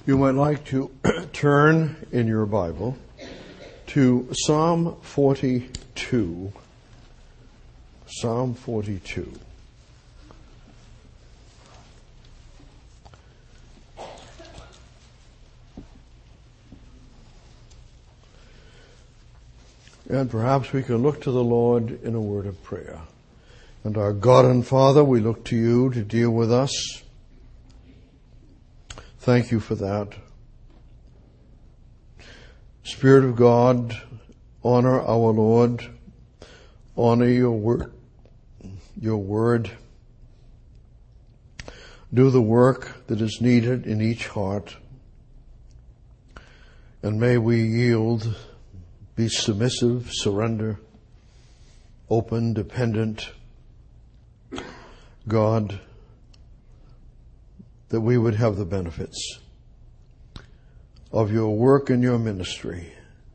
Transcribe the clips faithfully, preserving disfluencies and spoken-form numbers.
You might like to turn in your Bible to Psalm forty-two. Psalm forty-two. And perhaps we can look to the Lord in a word of prayer. And our God and Father, we look to you to deal with us. Thank you for that. Spirit of God, honor our Lord. Honor your word. Your word. Do the work that is needed in each heart. And may we yield, be submissive, surrender, open, dependent. God, that we would have the benefits of your work and your ministry.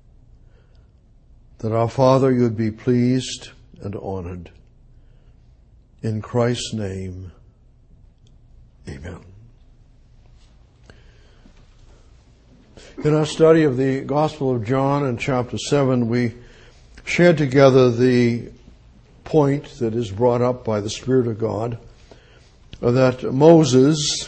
That our Father, you would be pleased and honored. In Christ's name, amen. In our study of the Gospel of John in chapter seven, we shared together the point that is brought up by the Spirit of God, that Moses,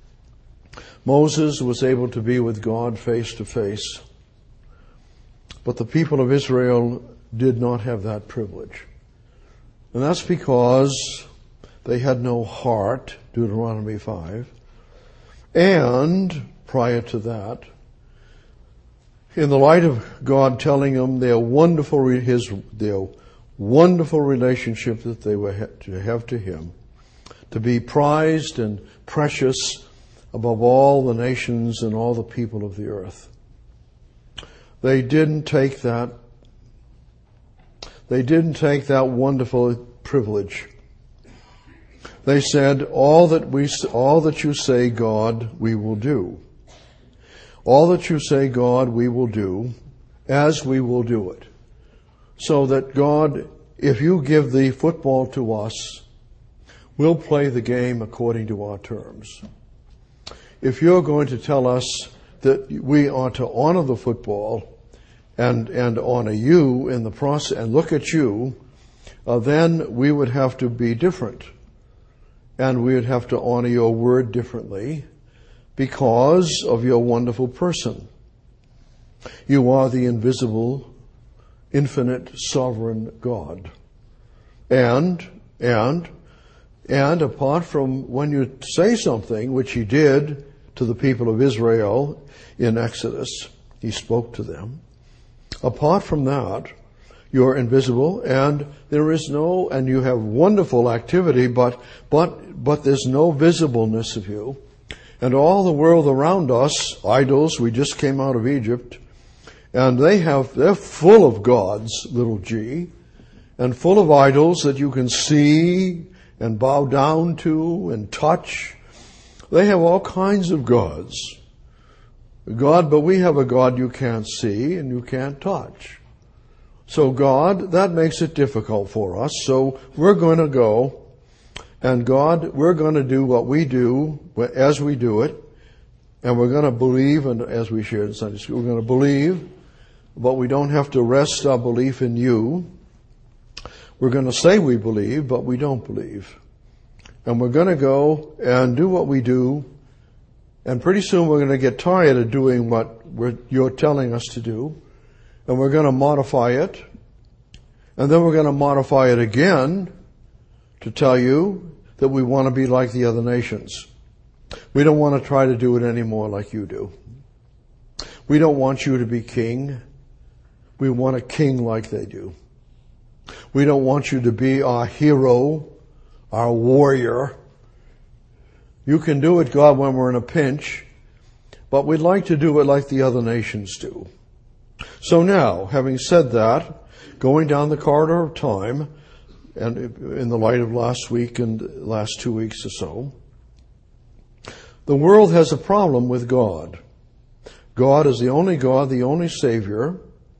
Moses was able to be with God face to face, but the people of Israel did not have that privilege. And that's because they had no heart, Deuteronomy five, and prior to that, in the light of God telling them their wonderful, his, their wonderful relationship that they were to have to Him, to be prized and precious above all the nations and all the people of the earth. They didn't take that, they didn't take that wonderful privilege. They said, all that we, all that you say, God, we will do. All that you say, God, we will do, as we will do it. So that, God, if you give the football to us, we'll play the game according to our terms. If you're going to tell us that we are to honor the football and, and honor you in the process and look at you, uh, then we would have to be different. And we would have to honor your word differently, because of your wonderful person. You are the invisible, infinite, sovereign God. And, and, and apart from when you say something, which He did to the people of Israel in Exodus, He spoke to them. Apart from that, you're invisible, and there is no, and you have wonderful activity, but, but, but there's no visibleness of you. And all the world around us, idols, we just came out of Egypt, and they have, they're full of gods, little g, and full of idols that you can see and bow down to and touch. They have all kinds of gods. God, but we have a God you can't see and you can't touch. So God, that makes it difficult for us. So we're going to go. And God, we're going to do what we do as we do it. And we're going to believe, and as we shared in Sunday school, we're going to believe, but we don't have to rest our belief in you. We're going to say we believe, but we don't believe. And we're going to go and do what we do. And pretty soon we're going to get tired of doing what we're, you're telling us to do. And we're going to modify it. And then we're going to modify it again to tell you that we want to be like the other nations. We don't want to try to do it anymore like you do. We don't want you to be king. We want a king like they do. We don't want you to be our hero, our warrior. You can do it, God, when we're in a pinch, but we'd like to do it like the other nations do. So now, having said that, going down the corridor of time, and in the light of last week and last two weeks or so, the world has a problem with God. God is the only God, the only Savior,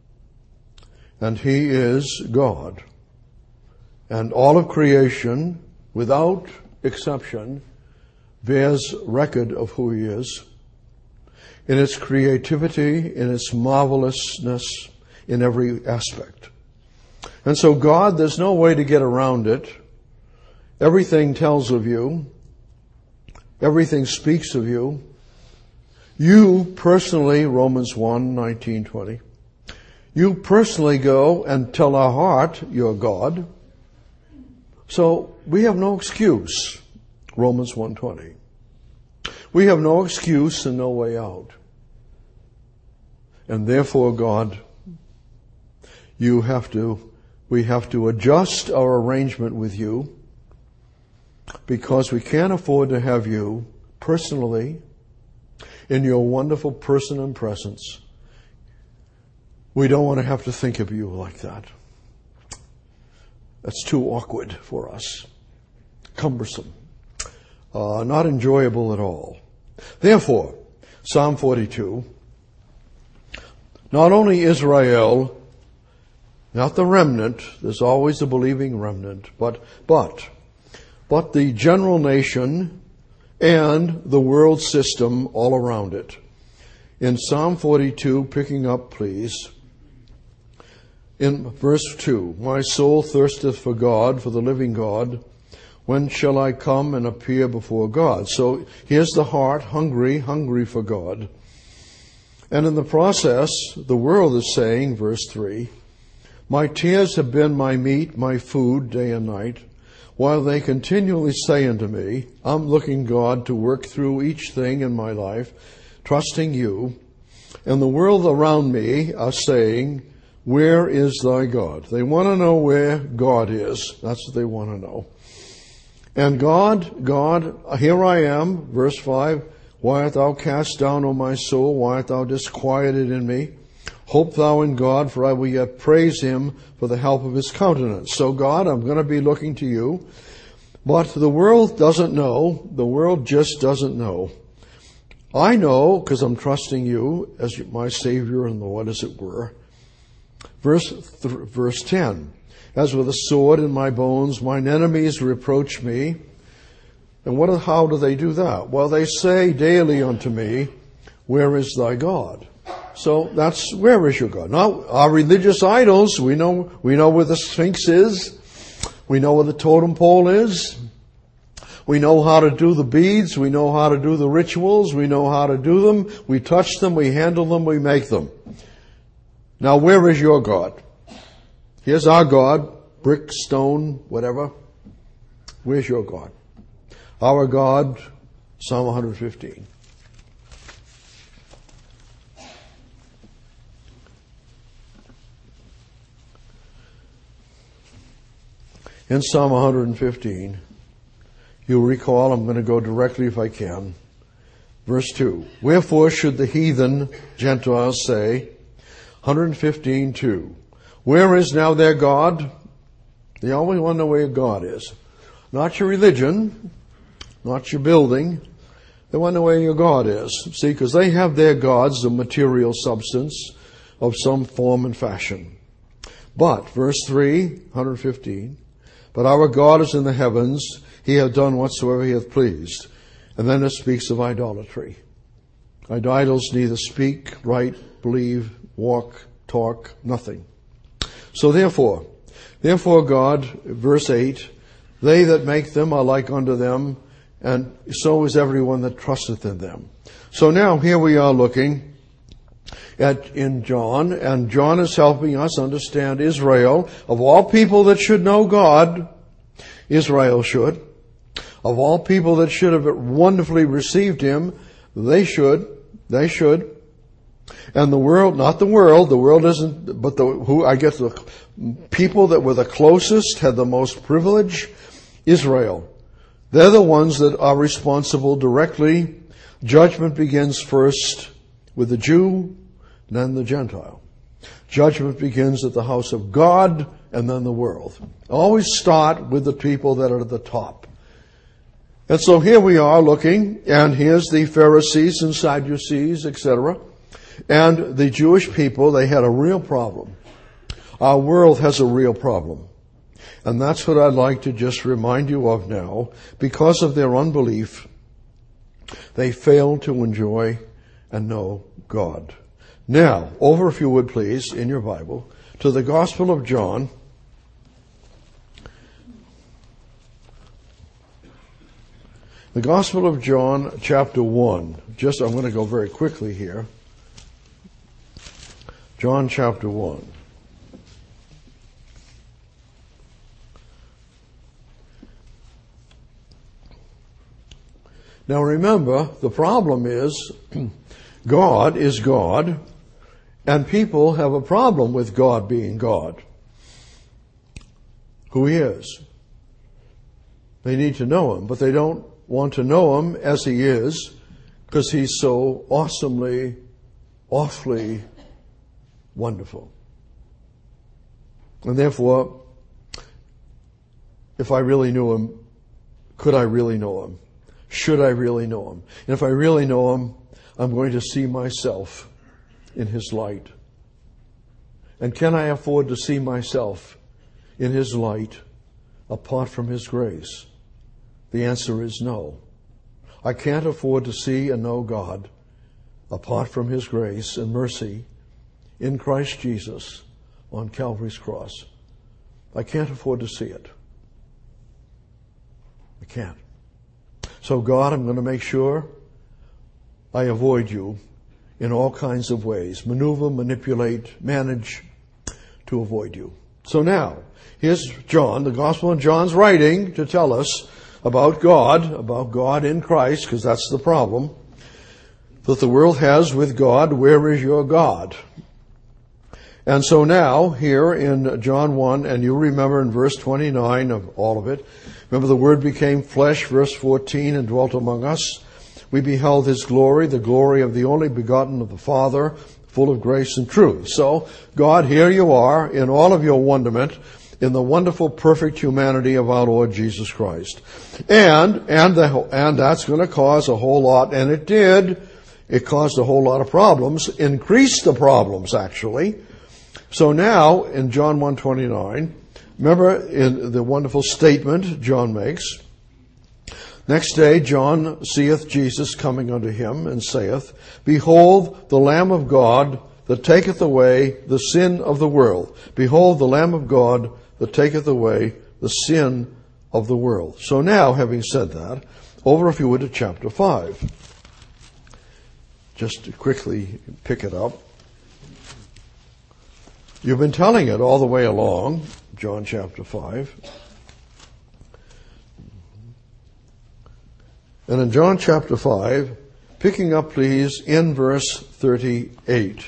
and He is God. And all of creation, without exception, bears record of who He is. in its creativity, in its marvelousness, in every aspect. And so God, there's no way to get around it. Everything tells of you. Everything speaks of you. You personally, Romans one, nineteen, twenty, you personally go and tell our heart you're God. So we have no excuse, Romans one, twenty. We have no excuse and no way out. And therefore, God, you have to, we have to adjust our arrangement with you, because we can't afford to have you personally in your wonderful person and presence. We don't want to have to think of you like that. That's too awkward for us. Cumbersome. Uh, not enjoyable at all. Therefore, Psalm forty-two, not only Israel, not the remnant, there's always a believing remnant, but, but, but the general nation and the world system all around it. In Psalm forty-two, picking up please, in verse two, my soul thirsteth for God, for the living God. When shall I come and appear before God? So here's the heart, hungry, hungry for God. And in the process, the world is saying, verse three, my tears have been my meat, my food, day and night, while they continually say unto me, I'm looking, God, to work through each thing in my life, trusting you. And the world around me are saying, where is thy God? They want to know where God is. That's what they want to know. And God, God, here I am, verse five, why art thou cast down, O my soul? Why art thou disquieted in me? Hope thou in God, for I will yet praise him for the help of his countenance. So God, I'm going to be looking to you. But the world doesn't know. The world just doesn't know. I know, because I'm trusting you as my Savior and Lord, as it were. Verse, th- verse ten. As with a sword in my bones, mine enemies reproach me. And what? How do they do that? Well, they say daily unto me, where is thy God? So that's, where is your God? Now, our religious idols, we know, we know where the Sphinx is. We know where the totem pole is. We know how to do the beads. We know how to do the rituals. We know how to do them. We touch them. We handle them. We make them. Now, where is your God? Here's our God, brick, stone, whatever. Where's your God? Our God, Psalm one fifteen. In Psalm one fifteen, you'll recall, I'm going to go directly if I can. Verse two. Wherefore should the heathen Gentiles say, one fifteen, two. Where is now their God? They always want to know where your God is. Not your religion, not your building. They want to know where your God is. See, because they have their gods of material substance of some form and fashion. But, verse three, one fifteen, but our God is in the heavens, he hath done whatsoever he hath pleased. And then it speaks of idolatry. Idols neither speak, write, believe, walk, talk, nothing. So therefore, therefore God, verse eight, they that make them are like unto them, and so is everyone that trusteth in them. So now here we are looking at in John, and John is helping us understand Israel. Of all people that should know God, Israel should. Of all people that should have wonderfully received him, they should. They should. And the world, not the world, the world isn't, but the, who, I guess the people that were the closest, had the most privilege, Israel. They're the ones that are responsible directly. Judgment begins first with the Jew, then the Gentile. Judgment begins at the house of God, and then the world. Always start with the people that are at the top. And so here we are looking, and here's the Pharisees and Sadducees, et cetera. And the Jewish people, they had a real problem. Our world has a real problem. And that's what I'd like to just remind you of now. Because of their unbelief, they failed to enjoy and know God. Now, over if you would please, in your Bible, to the Gospel of John. The Gospel of John, chapter one. Just, I'm going to go very quickly here. John chapter one. Now remember, the problem is, God is God, and people have a problem with God being God. Who He is. They need to know Him, but they don't want to know Him as He is, because He's so awesomely, awfully wonderful. And therefore, if I really knew Him, could I really know Him? Should I really know Him? And if I really know Him, I'm going to see myself in His light. And can I afford to see myself in His light apart from His grace? The answer is no. I can't afford to see and know God apart from His grace and mercy in Christ Jesus on Calvary's cross. I can't afford to see it. I can't. So God, I'm going to make sure I avoid you in all kinds of ways. Maneuver, manipulate, manage to avoid you. So now, here's John, the Gospel of John's writing to tell us about God, about God in Christ, because that's the problem that the world has with God. Where is your God? And so now, here in John one, and you remember in verse twenty-nine of all of it, remember the Word became flesh, verse fourteen, and dwelt among us. We beheld His glory, the glory of the only begotten of the Father, full of grace and truth. So, God, here you are in all of your wonderment, in the wonderful, perfect humanity of our Lord Jesus Christ. And, and, the, and that's going to cause a whole lot, and it did. It caused a whole lot of problems, increased the problems, actually. So now, in John one twenty-nine, remember in the wonderful statement John makes, next day John seeth Jesus coming unto him, and saith, Behold, the Lamb of God that taketh away the sin of the world. Behold, the Lamb of God that taketh away the sin of the world. So now, having said that, over if you would to chapter five. Just to quickly pick it up. You've been telling it all the way along, John chapter five. And in John chapter five, picking up please in verse thirty-eight.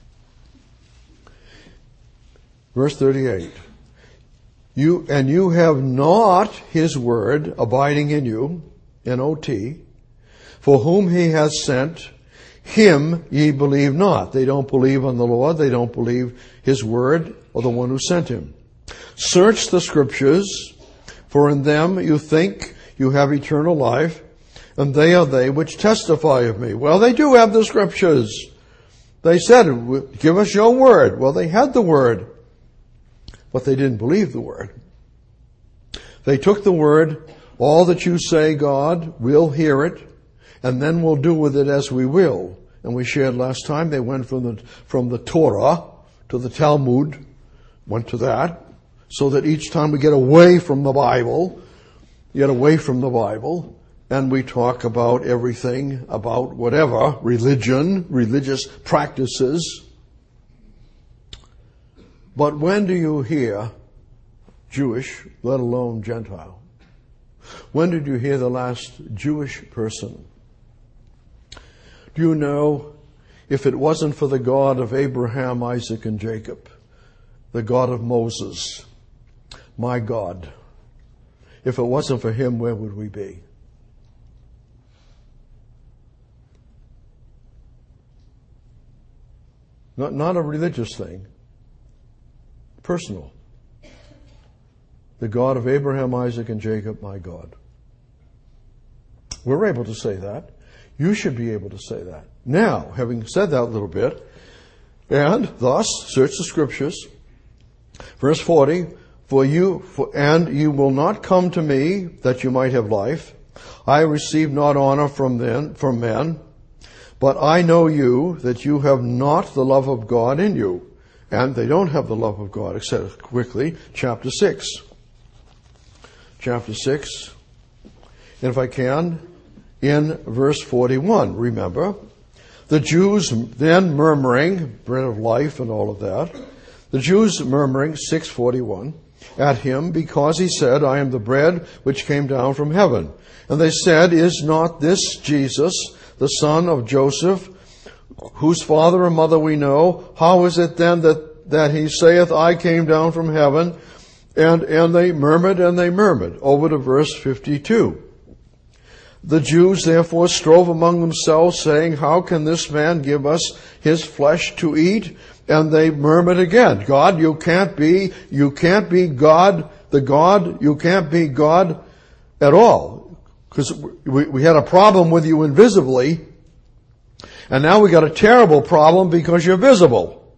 Verse thirty-eight. You, and you have not His word abiding in you, N O T, for whom He has sent, Him ye believe not. They don't believe on the Lord. They don't believe His word or the one who sent Him. Search the Scriptures, for in them you think you have eternal life, and they are they which testify of me. Well, they do have the Scriptures. They said, give us your word. Well, they had the word, but they didn't believe the word. They took the word, all that you say, God, we'll hear it, and then we'll do with it as we will. And we shared last time, they went from the, from the Torah to the Talmud, went to that, so that each time we get away from the Bible, get away from the Bible, and we talk about everything, about whatever, religion, religious practices. But when do you hear Jewish, let alone Gentile? When did you hear the last Jewish person? Do you know, if it wasn't for the God of Abraham, Isaac, and Jacob, the God of Moses, my God, if it wasn't for Him, where would we be? Not, not a religious thing. Personal. The God of Abraham, Isaac, and Jacob, my God. We're able to say that. You should be able to say that. Now, having said that a little bit, and thus, search the Scriptures. Verse forty, for you, for, and you will not come to me that you might have life. I receive not honor from them, from men, But I know you, that you have not the love of God in you. And they don't have the love of God, except quickly, chapter six. Chapter six. And if I can, in verse forty-one, remember, the Jews then murmuring, bread of life and all of that, the Jews murmuring, six forty-one, at him, because he said, I am the bread which came down from heaven. And they said, is not this Jesus, the son of Joseph, whose father and mother we know? How is it then that, that he saith, I came down from heaven? And, and they murmured and they murmured. Over to verse fifty-two. The Jews therefore strove among themselves, saying, how can this man give us his flesh to eat? And they murmured again, God, you can't be, you can't be God, the God, you can't be God at all. Because we, we had a problem with you invisibly, and now we got a terrible problem because you're visible.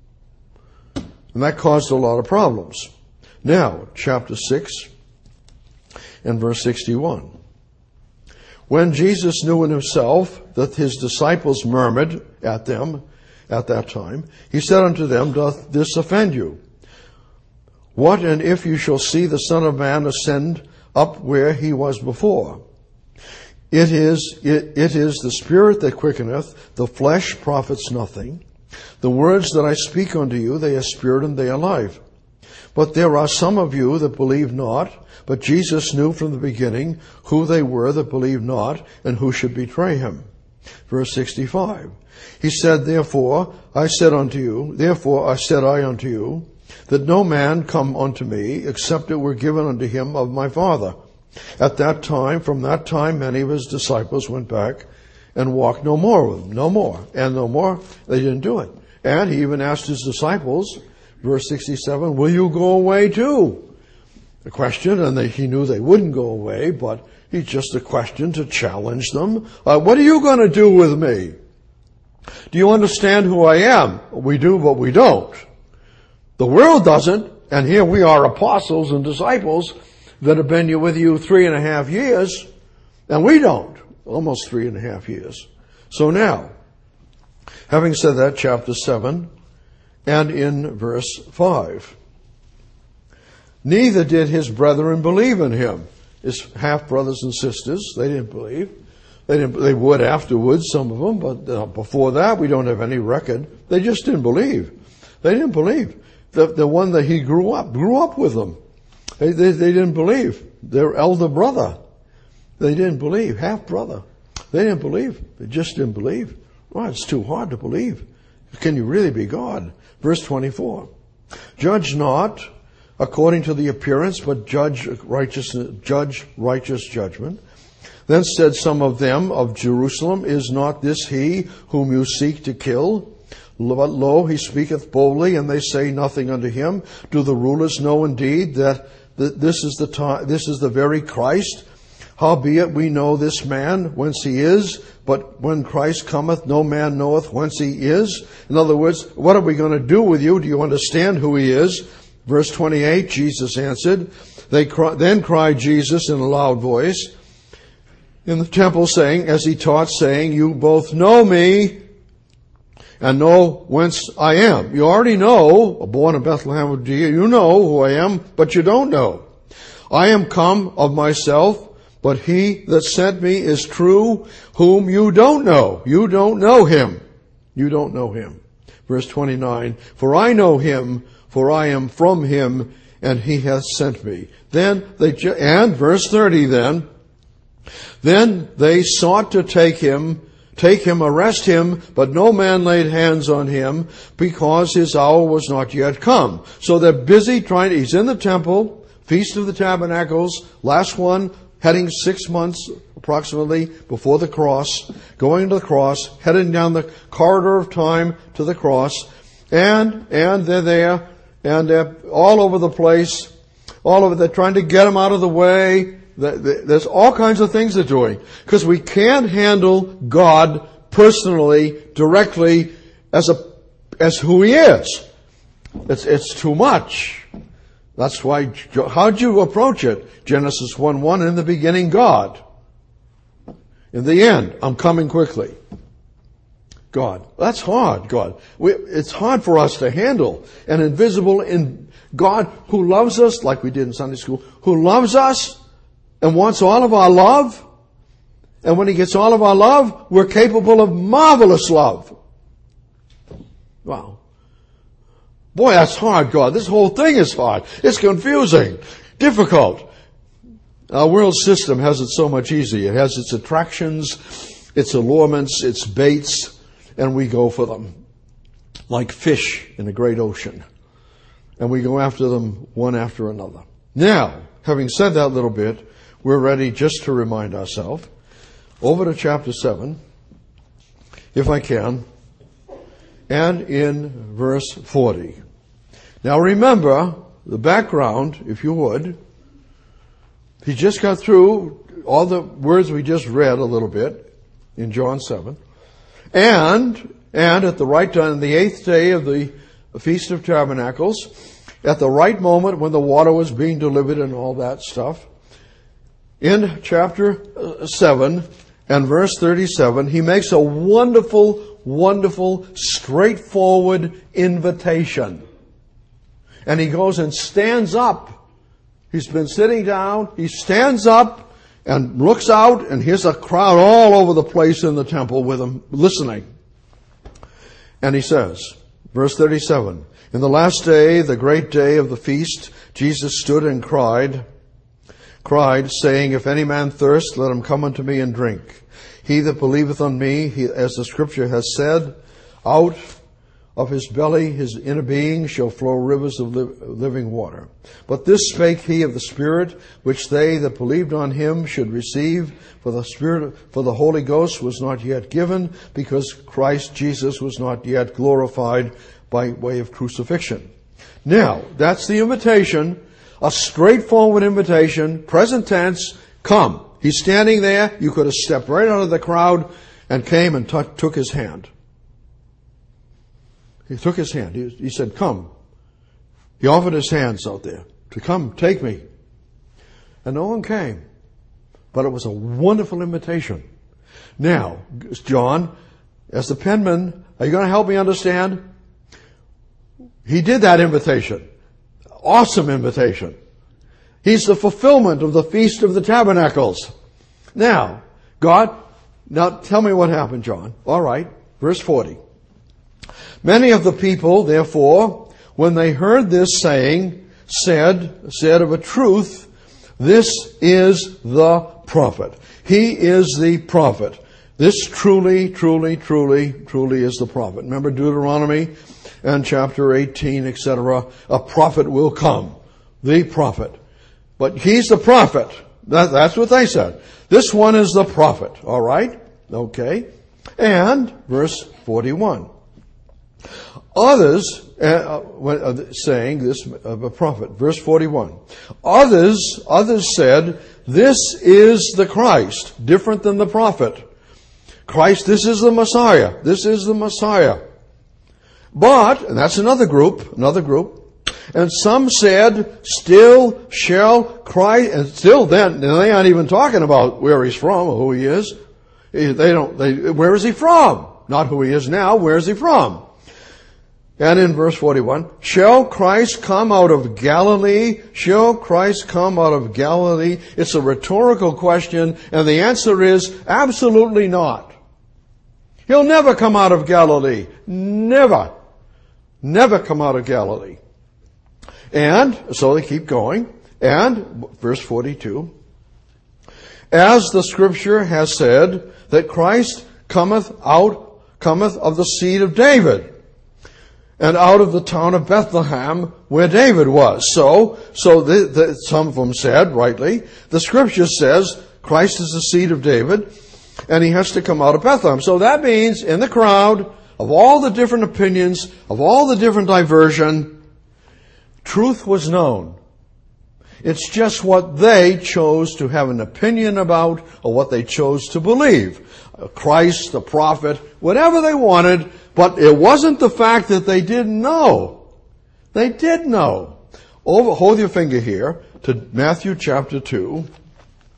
And that caused a lot of problems. Now, chapter six and verse sixty-one. When Jesus knew in himself that his disciples murmured at them at that time, he said unto them, doth this offend you? What and if you shall see the Son of Man ascend up where he was before? It is, it, it is the Spirit that quickeneth, the flesh profits nothing. The words that I speak unto you, they are spirit and they are life. But there are some of you that believe not. But Jesus knew from the beginning who they were that believed not and who should betray him. Verse sixty-five. He said, therefore I said unto you, therefore I said I unto you, that no man come unto me except it were given unto him of my Father. At that time, from that time, many of his disciples went back and walked no more with him, no more, and no more. They didn't do it. And he even asked his disciples, verse sixty-seven, will you go away too? The question, and they, he knew they wouldn't go away, but it's just a question to challenge them. Uh, what are you going to do with me? Do you understand who I am? We do, but we don't. The world doesn't, and here we are apostles and disciples that have been with you three and a half years, and we don't. Almost three and a half years. So now, having said that, chapter seven, and in verse five. Neither did his brethren believe in him. His half-brothers and sisters, they didn't believe. They didn't, they would afterwards, some of them, but uh, before that we don't have any record. They just didn't believe. They didn't believe. The, the one that he grew up, grew up with them. They, they, they didn't believe. Their elder brother. They didn't believe. Half-brother. They didn't believe. They just didn't believe. Well, it's too hard to believe. Can you really be God? Verse twenty-four. Judge not according to the appearance, but judge righteous, judge righteous judgment. Then said some of them of Jerusalem, is not this he whom you seek to kill? But lo, he speaketh boldly, and they say nothing unto him. Do the rulers know indeed that this is the time, this is the very Christ? Howbeit we know this man whence he is, but when Christ cometh, no man knoweth whence he is. In other words, what are we going to do with you? Do you understand who he is? Verse twenty-eight, Jesus answered. They cry, then cried Jesus in a loud voice in the temple, saying, as he taught, saying, you both know me and know whence I am. You already know, born in Bethlehem of Judea, you know who I am, but you don't know. I am come of myself, but he that sent me is true, whom you don't know. You don't know him. You don't know him. Verse twenty-nine, for I know him, for I am from him, and he hath sent me. Then they, and verse thirty then, then they sought to take him, take him, arrest him, but no man laid hands on him, because his hour was not yet come. So they're busy trying to, he's in the temple, Feast of the Tabernacles, last one, heading six months approximately before the cross, going to the cross, heading down the corridor of time to the cross, and, and they're there, and they're all over the place, all over, they're trying to get him out of the way. There's all kinds of things they're doing, because we can't handle God personally, directly, as a, as who he is. It's, it's too much. That's why, how'd you approach it? Genesis one one, in the beginning God. In the end, I'm coming quickly. God. That's hard, God. We, it's hard for us to handle. An invisible in God who loves us, like we did in Sunday school, who loves us and wants all of our love. And when He gets all of our love, we're capable of marvelous love. Wow. Boy, that's hard, God. This whole thing is hard. It's confusing, difficult. Our world system has it so much easier. It has its attractions, its allurements, its baits, and we go for them like fish in a great ocean. And we go after them one after another. Now, having said that little bit, we're ready just to remind ourselves. Over to chapter seven, if I can, and in verse forty. Now remember the background, if you would. He just got through all the words we just read a little bit in John seven. And, and at the right time, the eighth day of the Feast of Tabernacles, at the right moment when the water was being delivered and all that stuff, in chapter seven and verse thirty-seven, he makes a wonderful, wonderful, straightforward invitation. And he goes and stands up. He's been sitting down. He stands up and looks out, and here's a crowd all over the place in the temple with him listening. And he says, verse thirty-seven, in the last day, the great day of the feast, Jesus stood and cried, cried, saying, if any man thirst, let him come unto me and drink. He that believeth on me, he, as the scripture has said, out of his belly, his inner being, shall flow rivers of li- living water. But this spake he of the Spirit, which they that believed on him should receive, for the Spirit, for the Holy Ghost was not yet given, because Christ Jesus was not yet glorified by way of crucifixion. Now, that's the invitation, a straightforward invitation, present tense, come. He's standing there. You could have stepped right out of the crowd and came and t- took his hand. He took his hand. He, he said, come. He offered his hands out there to come, take me. And no one came. But it was a wonderful invitation. Now, John, as the penman, are you going to help me understand? He did that invitation. Awesome invitation. He's the fulfillment of the Feast of the Tabernacles. Now, God, now tell me what happened, John. All right, verse forty. Many of the people, therefore, when they heard this saying, said, said of a truth, this is the prophet. He is the prophet. This truly, truly, truly, truly is the prophet. Remember Deuteronomy and chapter eighteen, et cetera. A prophet will come. The prophet. But he's the prophet. That, that's what they said. This one is the prophet. All right? Okay. And verse forty-one. Others, uh, uh, saying this of a prophet, verse forty-one. Others, others said, this is the Christ, different than the prophet. Christ, this is the Messiah. This is the Messiah. But, and that's another group, another group. And some said, still shall Christ, and still then, they aren't even talking about where he's from or who he is. They don't, they, where is he from? Not who he is now, where is he from? And in verse forty-one, shall Christ come out of Galilee? Shall Christ come out of Galilee? It's a rhetorical question, and the answer is absolutely not. He'll never come out of Galilee. Never. Never come out of Galilee. And, so they keep going, and, verse forty-two, as the scripture has said, that Christ cometh out, cometh of the seed of David, and out of the town of Bethlehem, where David was. So, so the, the, some of them said, rightly, the scripture says Christ is the seed of David, and he has to come out of Bethlehem. So that means in the crowd, of all the different opinions, of all the different diversion, truth was known. It's just what they chose to have an opinion about, or what they chose to believe. Christ, the prophet, whatever they wanted, but it wasn't the fact that they didn't know. They did know. Over, hold your finger here to Matthew chapter two.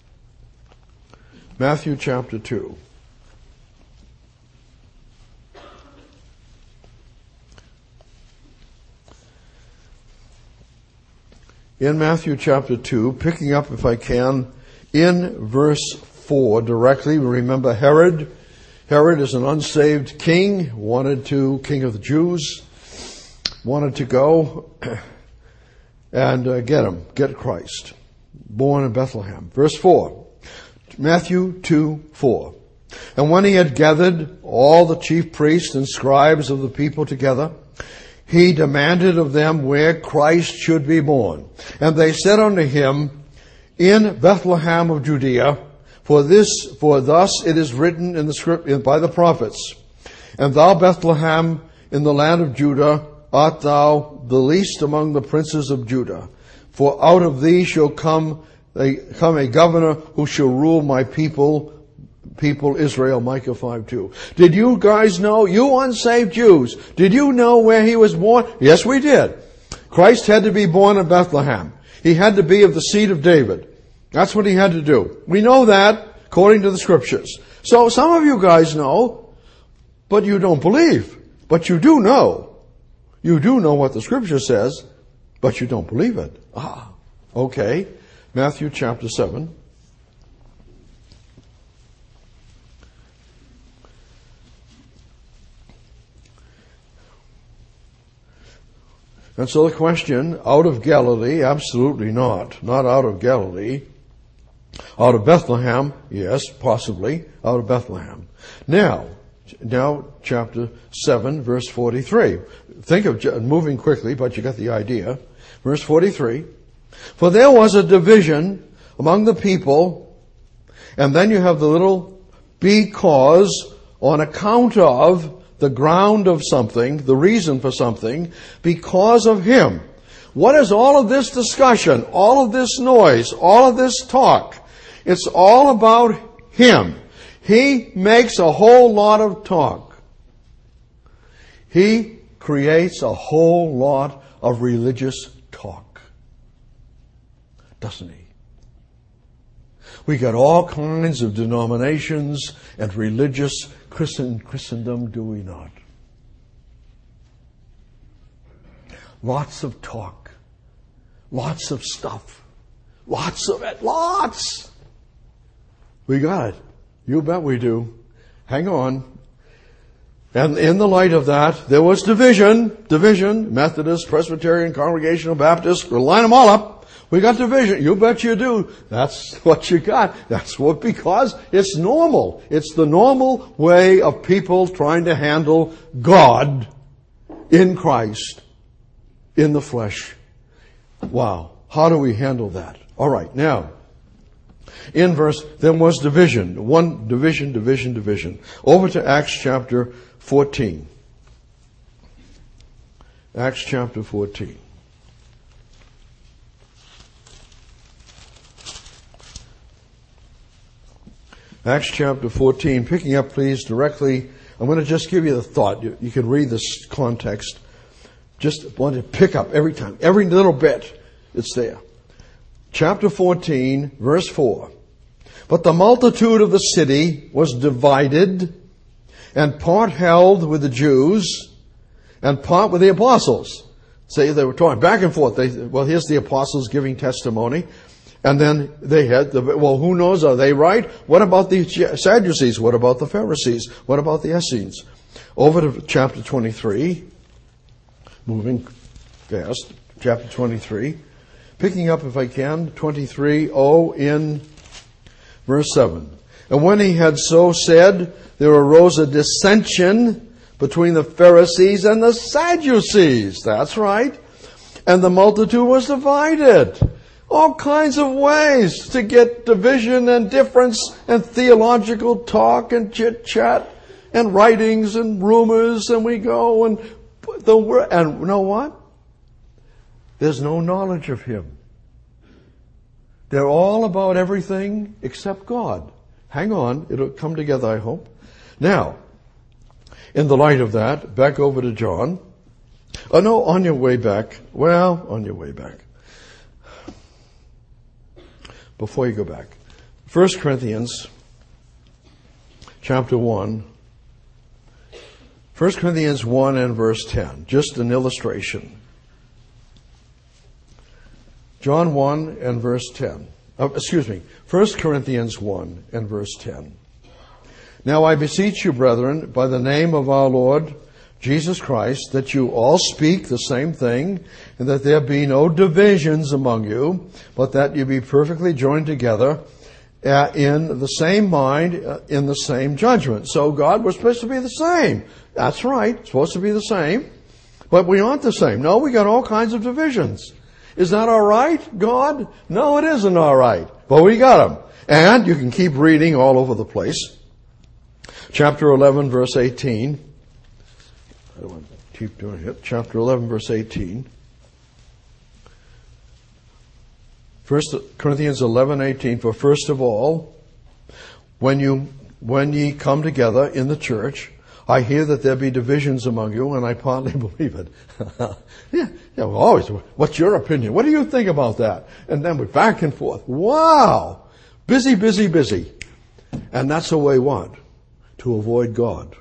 Matthew chapter two. in Matthew chapter two, picking up, if I can, in verse four directly. Remember Herod. Herod is an unsaved king, wanted to, king of the Jews, wanted to go and uh, get him, get Christ, born in Bethlehem. Verse four, Matthew two, four. And when he had gathered all the chief priests and scribes of the people together, he demanded of them where Christ should be born. And they said unto him, in Bethlehem of Judea, for this, for thus it is written in the script by the prophets, and thou Bethlehem in the land of Judah art thou the least among the princes of Judah, for out of thee shall come a, come a governor who shall rule my people, people Israel. Micah five two. Did you guys know, you unsaved Jews, did you know where he was born? Yes, we did. Christ had to be born in Bethlehem. He had to be of the seed of David. That's what he had to do. We know that according to the scriptures. So some of you guys know, but you don't believe. But you do know. You do know what the scripture says, but you don't believe it. Ah, okay. Matthew chapter seven. And so the question, out of Galilee? Absolutely not. Not out of Galilee. Out of Bethlehem? Yes, possibly. Out of Bethlehem. Now, now chapter seven, verse forty-three. Think of moving quickly, but you got the idea. Verse forty-three. For there was a division among the people, and then you have the little because, on account of the ground of something, the reason for something, because of him. What is all of this discussion, all of this noise, all of this talk? It's all about him. He makes a whole lot of talk. He creates a whole lot of religious talk. Doesn't he? We got all kinds of denominations and religious Christen, Christendom, do we not? Lots of talk. Lots of stuff. Lots of it. Lots. We got it. You bet we do. Hang on. And in the light of that, there was division. Division. Methodist, Presbyterian, Congregational, Baptist. We'll line them all up. We got division. You bet you do. That's what you got. That's what, because it's normal. It's the normal way of people trying to handle God in Christ, in the flesh. Wow. How do we handle that? All right. Now, in verse, there was division. One division, division, division. Over to Acts chapter fourteen. Acts chapter fourteen. Acts chapter fourteen, picking up please directly. I'm going to just give you the thought. You, you can read this context. Just want to pick up every time. Every little bit. It's there. Chapter fourteen, verse four. But the multitude of the city was divided, and part held with the Jews, and part with the apostles. Say they were talking back and forth. They, well, here's the apostles giving testimony. And then they had, the, well, who knows, are they right? What about the Sadducees? What about the Pharisees? What about the Essenes? Over to chapter twenty-three, moving fast, chapter twenty-three, picking up, if I can, twenty-three, oh, in verse seven. And when he had so said, there arose a dissension between the Pharisees and the Sadducees. That's right. And the multitude was divided. All kinds of ways to get division and difference and theological talk and chit-chat and writings and rumors, and we go and the word, and you know what? There's no knowledge of him. They're all about everything except God. Hang on, it'll come together, I hope. Now, in the light of that, back over to John. Oh no, on your way back. Well, on your way back. Before you go back, First Corinthians chapter one, First Corinthians one and verse ten, just an illustration. John one and verse ten. Uh, excuse me, First Corinthians one and verse ten. Now I beseech you, brethren, by the name of our Lord Jesus Christ, that you all speak the same thing, and that there be no divisions among you, but that you be perfectly joined together uh, in the same mind, uh, in the same judgment. So God, we're supposed to be the same. That's right, supposed to be the same. But we aren't the same. No, we got all kinds of divisions. Is that all right, God? No, it isn't all right. But we got them. And you can keep reading all over the place. Chapter eleven, verse eighteen. I don't want to keep doing it. Chapter eleven, verse eighteen. First Corinthians eleven, eighteen. For first of all, when you when ye come together in the church, I hear that there be divisions among you, and I partly believe it. yeah, yeah, well, always, what's your opinion? What do you think about that? And then we're back and forth. Wow! Busy, busy, busy. And that's the way what? To avoid God.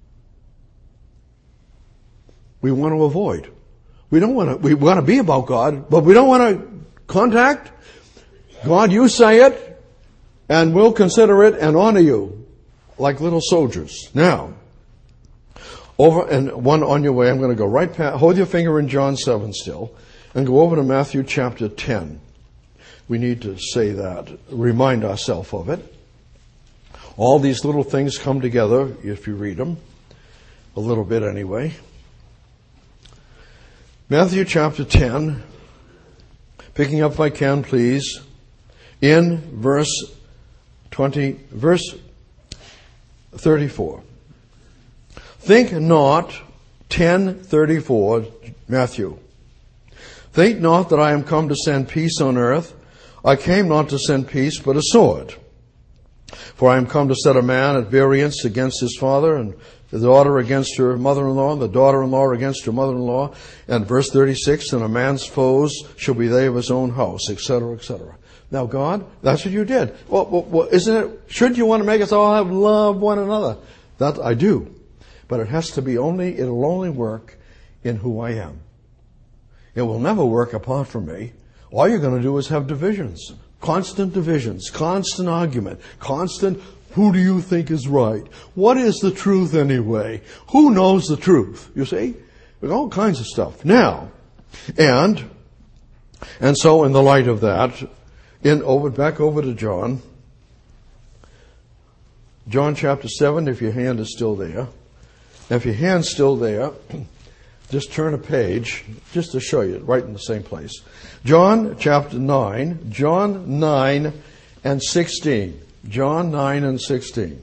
We want to avoid. We don't want to, we want to be about God, but we don't want to contact God. You say it, and we'll consider it and honor you like little soldiers. Now, over and one on your way, I'm going to go right past, hold your finger in John seven still, and go over to Matthew chapter ten. We need to say that, remind ourselves of it. All these little things come together if you read them, a little bit anyway. Matthew chapter ten, picking up if I can, please, in verse twenty, verse thirty-four. Think not, ten thirty-four, Matthew. Think not that I am come to send peace on earth. I came not to send peace, but a sword. For I am come to set a man at variance against his father, and the daughter against her mother-in-law, and the daughter-in-law against her mother-in-law. And verse thirty-six, and a man's foes shall be they of his own house, et cetera, et cetera. Now God, that's what you did. Well, well, well, isn't it, should you want to make us all have love one another? That I do. But it has to be only, it'll only work in who I am. It will never work apart from me. All you're going to do is have divisions. Constant divisions, constant argument, constant, who do you think is right? What is the truth anyway? Who knows the truth? You see? There's all kinds of stuff. Now, and, and so in the light of that, in over, back over to John, John chapter seven, if your hand is still there. If your hand's still there, just turn a page, just to show you, right in the same place. John chapter nine, John nine and sixteen. John nine and sixteen.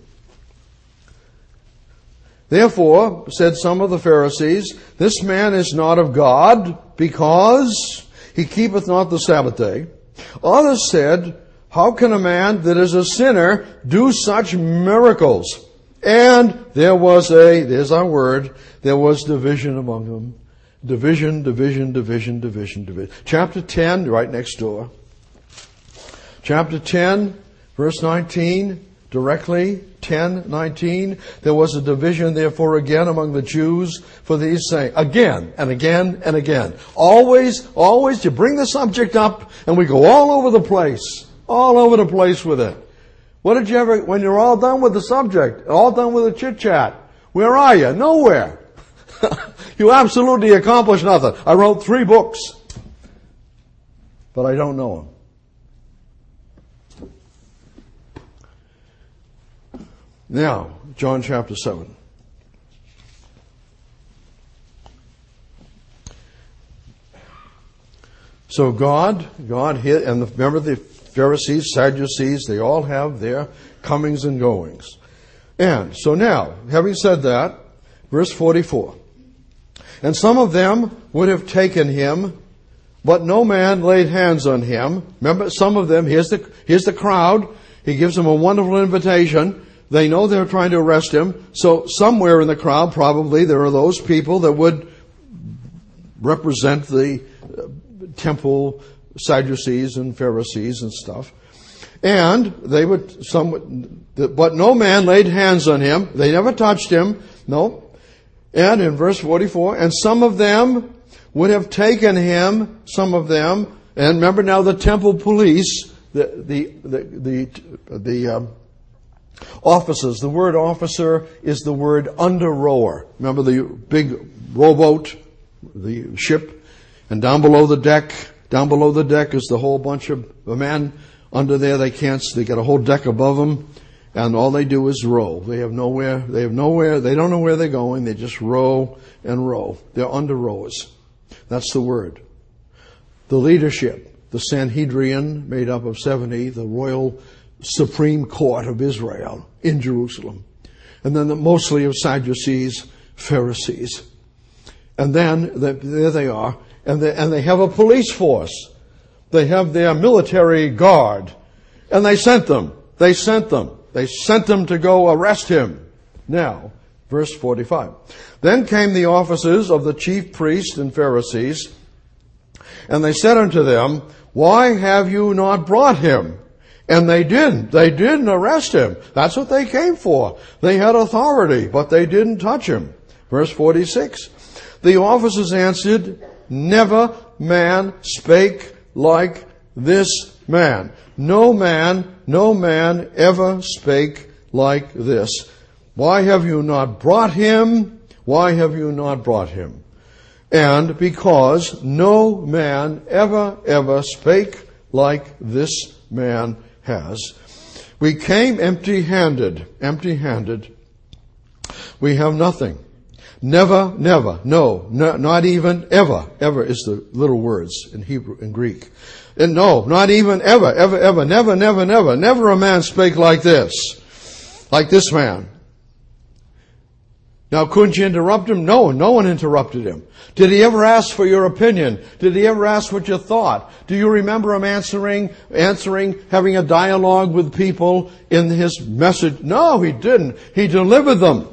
Therefore, said some of the Pharisees, this man is not of God, because he keepeth not the Sabbath day. Others said, how can a man that is a sinner do such miracles? And there was a, there's our word, there was division among them. Division, division, division, division, division. Chapter ten, right next door. Chapter ten, verse nineteen, directly, ten, nineteen. There was a division, therefore, again among the Jews for these saying, again and again and again. Always, always, you bring the subject up and we go all over the place. All over the place with it. What did you ever, when you're all done with the subject, all done with the chit-chat, where are you? Nowhere. You absolutely accomplished nothing. I wrote three books, but I don't know them. Now, John chapter seven. So God, God hit, and the, remember the Pharisees, Sadducees, they all have their comings and goings. And so now, having said that, verse forty-four. And some of them would have taken him, but no man laid hands on him. Remember, some of them, here's the, here's the crowd. He gives them a wonderful invitation. They know they're trying to arrest him. So somewhere in the crowd, probably, there are those people that would represent the temple Sadducees and Pharisees and stuff. And they would, some, but no man laid hands on him. They never touched him. No. And in verse forty-four, and some of them would have taken him, some of them, And remember now the temple police, the, the, the, the, the um, officers, the word officer is the word under rower. Remember the big rowboat, the ship, and down below the deck, down below the deck is the whole bunch of men under there. They can't, they got a whole deck above them, and all they do is row. They have nowhere, they have nowhere, they don't know where they're going. They just row and row. They're under rowers. That's the word. The leadership, the Sanhedrin, made up of seventy, the royal Supreme Court of Israel in Jerusalem. And then the, mostly of Sadducees, Pharisees. And then, the, there they are, and they, and they have a police force. They have their military guard. And they sent them. They sent them. They sent them to go arrest him. Now, verse forty-five. Then came the officers of the chief priests and Pharisees, and they said unto them, Why have you not brought him? And they didn't. They didn't arrest him. That's what they came for. They had authority, but they didn't touch him. Verse forty-six. The officers answered, Never man spake like this man. No man, no man ever spake like this. Why have you not brought him? Why have you not brought him? And because no man ever, ever spake like this man has. We came empty-handed, empty-handed. We have nothing. Never, never, no, no, not even ever. Ever is the little words in Hebrew, in Greek. And no, not even ever, ever, ever, never, never, never, never a man spake like this, like this man. Now, couldn't you interrupt him? No, no one interrupted him. Did he ever ask for your opinion? Did he ever ask what you thought? Do you remember him answering, answering, having a dialogue with people in his message? No, he didn't. He delivered them.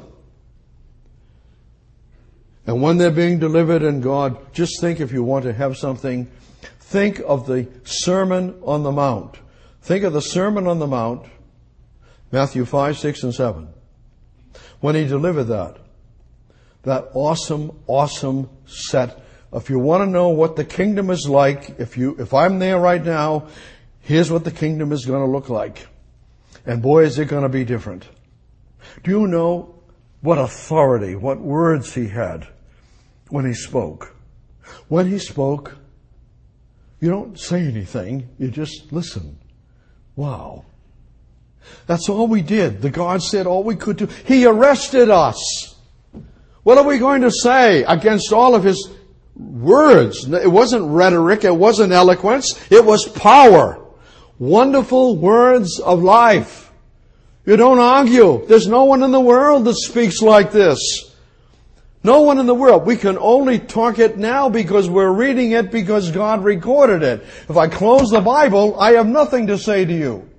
And when they're being delivered in God, just think, if you want to have something, think of the Sermon on the Mount. Think of the Sermon on the Mount, Matthew five, six, and seven. When he delivered that, that awesome, awesome set. If you want to know what the kingdom is like, if you, if I'm there right now, here's what the kingdom is going to look like. And boy, is it going to be different. Do you know what authority, what words he had when he spoke? When he spoke, you don't say anything, you just listen. Wow. That's all we did. The God said all we could do. He arrested us. What are we going to say against all of his words? It wasn't rhetoric, it wasn't eloquence, it was power. Wonderful words of life. You don't argue. There's no one in the world that speaks like this. No one in the world. We can only talk it now because we're reading it because God recorded it. If I close the Bible, I have nothing to say to you.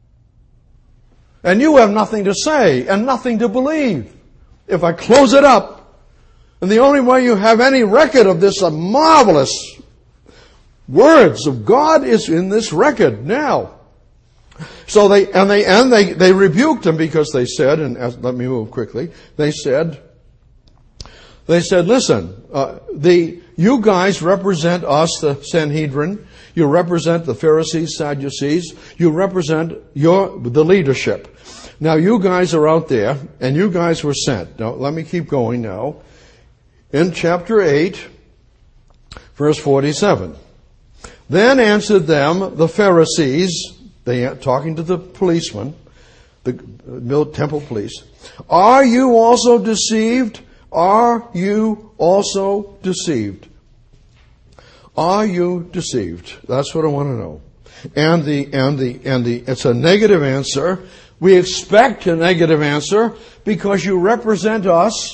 And you have nothing to say and nothing to believe. If I close it up, and the only way you have any record of this marvelous words of God is in this record now. So they, and they, and they, they rebuked him because they said, and as, let me move quickly, they said, they said, listen, uh, the, you guys represent us, the Sanhedrin, you represent the Pharisees, Sadducees, you represent your, the leadership. Now you guys are out there, and you guys were sent. Now let me keep going now. In chapter eight, verse forty-seven. Then answered them the Pharisees, they talking to the policemen, the temple police, Are you also deceived? Are you also deceived? Are you deceived? That's what I want to know. And the, and the, and the, it's a negative answer. We expect a negative answer because you represent us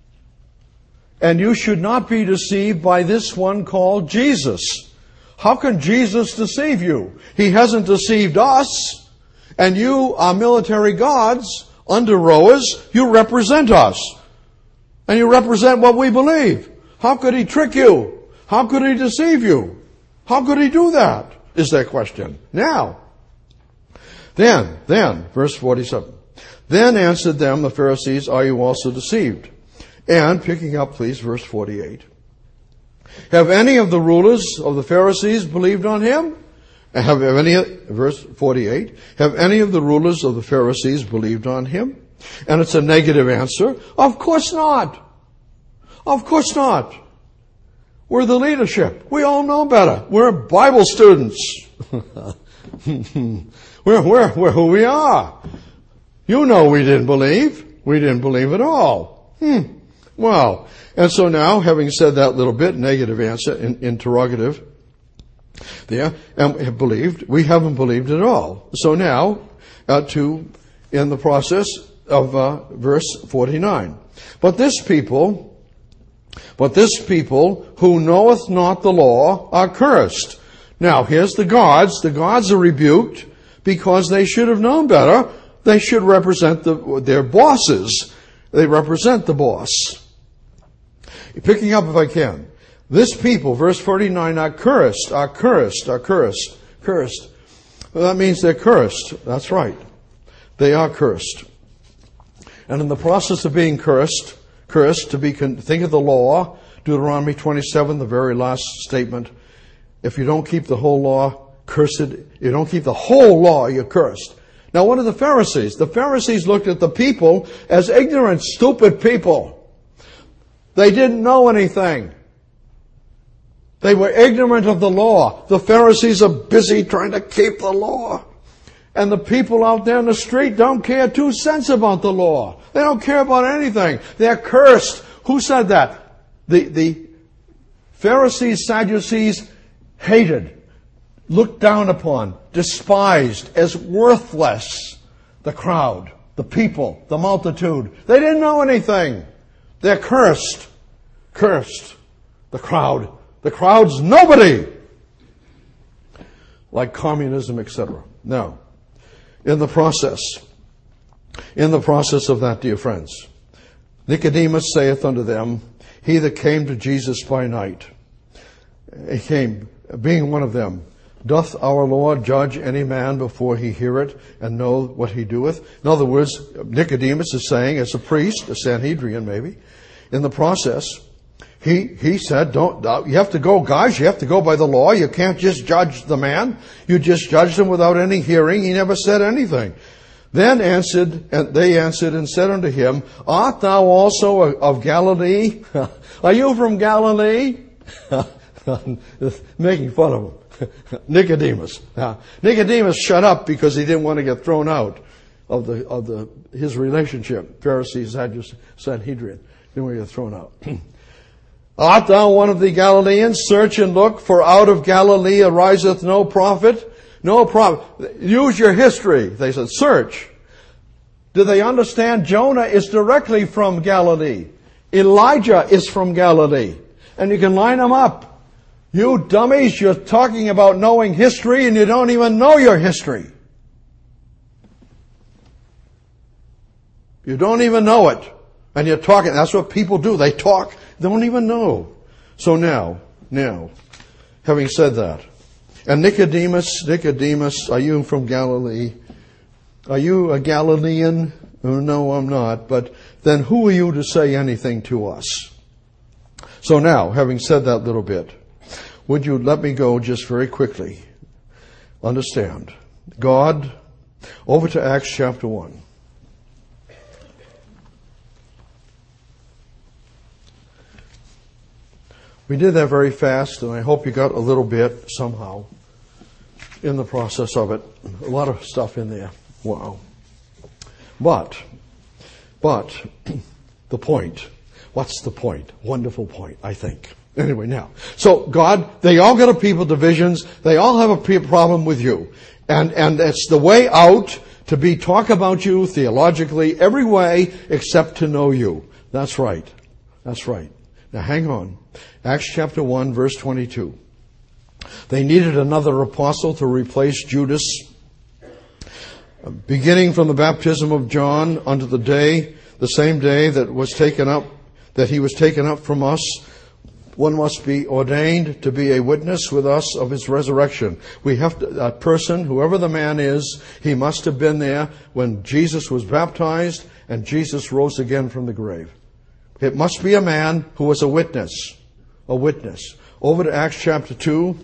and you should not be deceived by this one called Jesus. How can Jesus deceive you? He hasn't deceived us, and you are military gods, under rowers. You represent us, and you represent what we believe. How could he trick you? How could he deceive you? How could he do that, is their question. Now, then, then, verse forty-seven. Then answered them the Pharisees, Are you also deceived? And, picking up please, verse forty-eight. Have any of the rulers of the Pharisees believed on him? Have any, verse forty-eight, have any of the rulers of the Pharisees believed on him? And it's a negative answer. Of course not. Of course not. We're the leadership. We all know better. We're Bible students. we're, we're, we're who we are. You know we didn't believe. We didn't believe at all. Hmm. Well, and so now, having said that little bit, negative answer, in, interrogative, there, and have believed, we haven't believed at all. So now, uh, to, in the process of uh, verse forty-nine. But this people, but this people who knoweth not the law are cursed. Now, here's the gods. The gods are rebuked because they should have known better. They should represent the, their bosses. They represent the boss. Picking up if I can. This people, verse forty-nine, are cursed, are cursed, are cursed, cursed. Well, that means they're cursed. That's right. They are cursed. And in the process of being cursed, cursed, to be, think of the law, Deuteronomy twenty-seven, the very last statement. If you don't keep the whole law, cursed. You don't keep the whole law, you're cursed. Now, what are the Pharisees? The Pharisees looked at the people as ignorant, stupid people. They didn't know anything. They were ignorant of the law. The Pharisees are busy trying to keep the law. And the people out there in the street don't care two cents about the law. They don't care about anything. They're cursed. Who said that? The, the Pharisees, Sadducees hated, looked down upon, despised as worthless the crowd, the people, the multitude. They didn't know anything. They're cursed. Cursed. The crowd. The crowd's nobody. Like communism, et cetera. Now, in the process, in the process of that, dear friends, Nicodemus saith unto them, he that came to Jesus by night, he came, being one of them, doth our Lord judge any man before he hear it and know what he doeth? In other words, Nicodemus is saying, as a priest, a Sanhedrian maybe, in the process, he, he said, don't, you have to go, guys, you have to go by the law. You can't just judge the man. You just judged him without any hearing. He never said anything. Then answered, and they answered and said unto him, art thou also of Galilee? Are you from Galilee? Making fun of him. Nicodemus. Now, Nicodemus shut up because he didn't want to get thrown out of the of the his relationship. Pharisees, Sadducees, Sanhedrin. Didn't want to get thrown out. Art thou one of the Galileans? Search and look, for out of Galilee ariseth no prophet. No prophet. Use your history. They said, search. Do they understand Jonah is directly from Galilee? Elijah is from Galilee. And you can line them up. You dummies, you're talking about knowing history and you don't even know your history. You don't even know it. And you're talking, that's what people do. They talk, they don't even know. So now, now, having said that, and Nicodemus, Nicodemus, are you from Galilee? Are you a Galilean? Oh, no, I'm not. But then who are you to say anything to us? So now, having said that little bit, would you let me go just very quickly? Understand. God, over to Acts chapter one. We did that very fast, and I hope you got a little bit somehow in the process of it. A lot of stuff in there. Wow. But, but, the point. What's the point? Wonderful point, I think. Anyway, now. So, God, they all got a people divisions. They all have a problem with you. And, and it's the way out to be talk about you theologically every way except to know you. That's right. That's right. Now hang on. Acts chapter one, verse twenty-two. They needed another apostle to replace Judas. Beginning from the baptism of John unto the day, the same day that was taken up, that he was taken up from us, one must be ordained to be a witness with us of his resurrection. We have to, that person, whoever the man is, he must have been there when Jesus was baptized and Jesus rose again from the grave. It must be a man who was a witness. a witness. Over to Acts chapter two.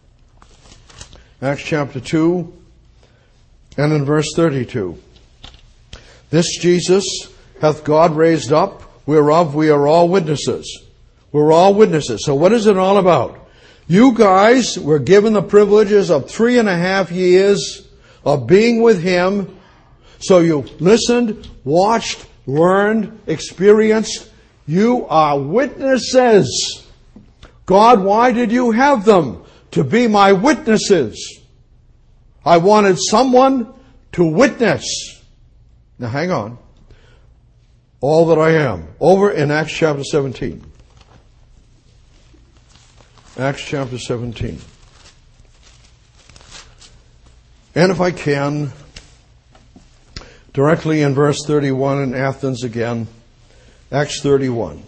Acts chapter two and in verse thirty-two. This Jesus hath God raised up, whereof we are all witnesses. We're all witnesses. So what is it all about? You guys were given the privileges of three and a half years of being with Him. So you listened, watched, learned, experienced. You are witnesses. God, why did you have them? To be my witnesses. I wanted someone to witness. Now hang on. All that I am. Over in Acts chapter seventeen. Acts chapter seventeen. And if I can, directly in verse thirty-one in Athens again. Acts thirty-one.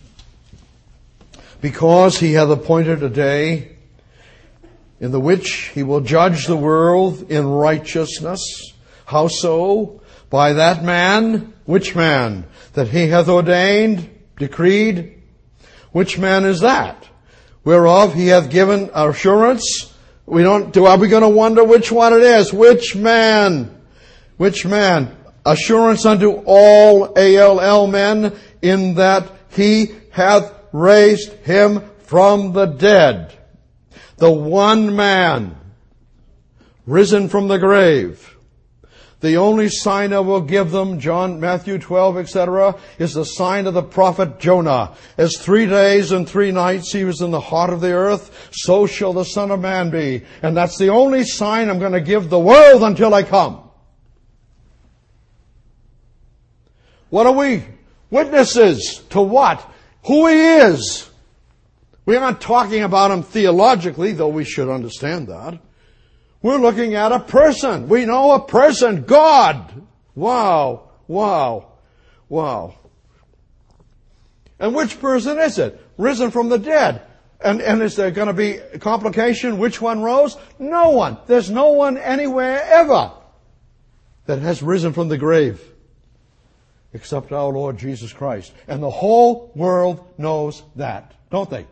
Because He hath appointed a day in the which He will judge the world in righteousness. How so? By that man, which man? That He hath ordained, decreed. Which man is that? Whereof He hath given assurance. We don't, do, are we going to wonder which one it is? Which man? Which man? Assurance unto all A L L men in that He hath raised Him from the dead. The one man risen from the grave. The only sign I will give them, John, Matthew twelve, et cetera, is the sign of the prophet Jonah. As three days and three nights he was in the heart of the earth, so shall the Son of Man be. And that's the only sign I'm going to give the world until I come. What are we? Witnesses to what? Who He is. We aren't talking about Him theologically, though we should understand that. We're looking at a person. We know a person. God. Wow. Wow. Wow. And which person is it? Risen from the dead. And, and is there going to be a complication? Which one rose? No one. There's no one anywhere ever that has risen from the grave except our Lord Jesus Christ. And the whole world knows that, don't they?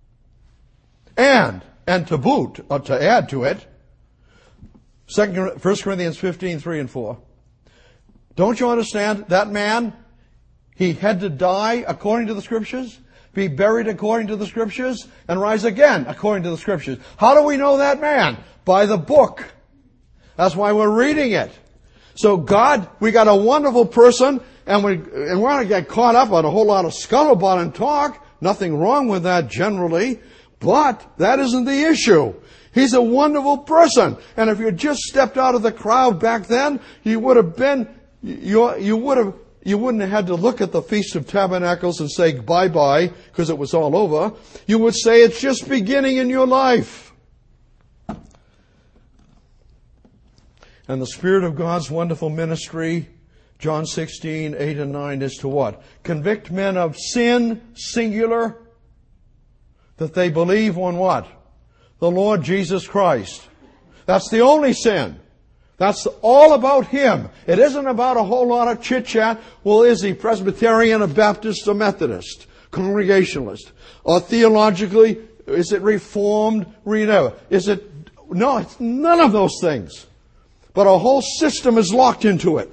And, and to boot, or to add to it, Second, First Corinthians fifteen, three and four. Don't you understand? That man, he had to die according to the Scriptures, be buried according to the Scriptures, and rise again according to the Scriptures. How do we know that man? By the book. That's why we're reading it. So God, we got a wonderful person, and we and we're going to get caught up on a whole lot of scuttlebutt and talk. Nothing wrong with that generally, but that isn't the issue. He's a wonderful person. And if you just stepped out of the crowd back then, you would have been, you, you would have, you wouldn't have had to look at the Feast of Tabernacles and say bye-bye because it was all over. You would say it's just beginning in your life. And the Spirit of God's wonderful ministry, John sixteen, eight and nine, is to what? Convict men of sin, singular, that they believe on what? The Lord Jesus Christ. That's the only sin. That's all about Him. It isn't about a whole lot of chit-chat. Well, is He Presbyterian or Baptist or Methodist? Congregationalist? Or theologically, is it Reformed? Renewed? Is it... No, it's none of those things. But our whole system is locked into it.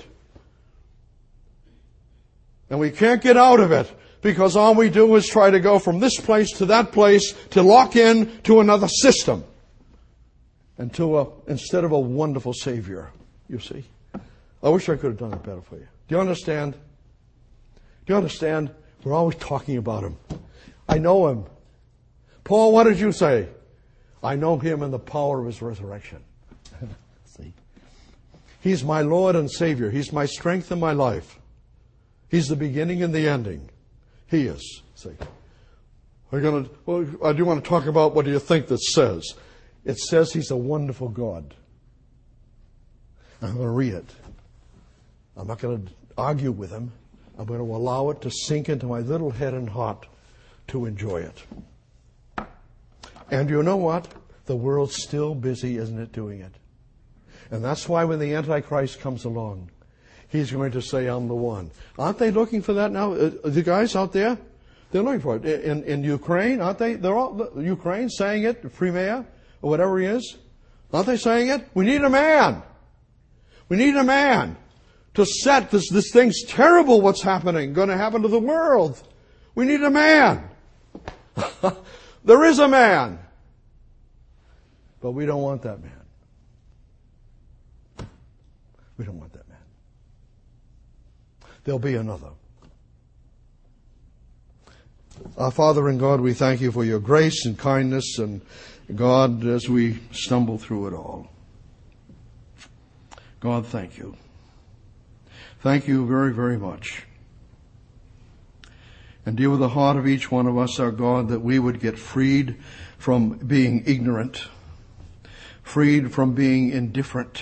And we can't get out of it. Because all we do is try to go from this place to that place to lock in to another system. And to a, instead of a wonderful Savior, you see. I wish I could have done it better for you. Do you understand? Do you understand? We're always talking about Him. I know Him. Paul, what did you say? I know Him in the power of His resurrection. See? He's my Lord and Savior. He's my strength in my life. He's the beginning and the ending. He is. See, we're going to. Well, I do want to talk about what do you think that says. It says He's a wonderful God. I'm going to read it. I'm not going to argue with Him. I'm going to allow it to sink into my little head and heart to enjoy it. And you know what? The world's still busy, isn't it, doing it? And that's why when the Antichrist comes along, he's going to say, I'm the one. Aren't they looking for that now? Uh, the guys out there? They're looking for it. In, in Ukraine, aren't they? They're all, Ukraine saying it, Crimea, or whatever he is. Aren't they saying it? We need a man. We need a man to set this, this thing's terrible what's happening, going to happen to the world. We need a man. There is a man. But we don't want that man. We don't want that man. There'll be another. Our Father in God, we thank you for your grace and kindness, and God, as we stumble through it all. God, thank you. Thank you very, very much. And deal with the heart of each one of us, our God, that we would get freed from being ignorant, freed from being indifferent,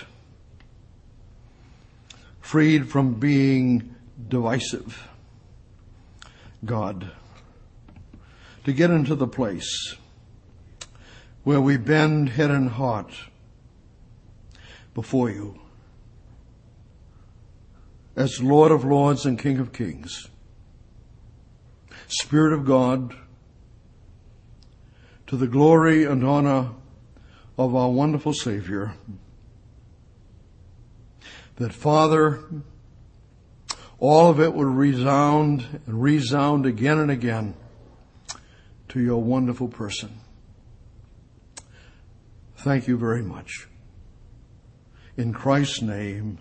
freed from being divisive. God, to get into the place where we bend head and heart before you as Lord of Lords and King of Kings. Spirit of God, to the glory and honor of our wonderful Savior, that, Father, all of it will resound and resound again and again to your wonderful person. Thank you very much. In Christ's name,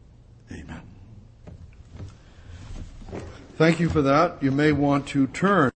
amen. Thank you for that. You may want to turn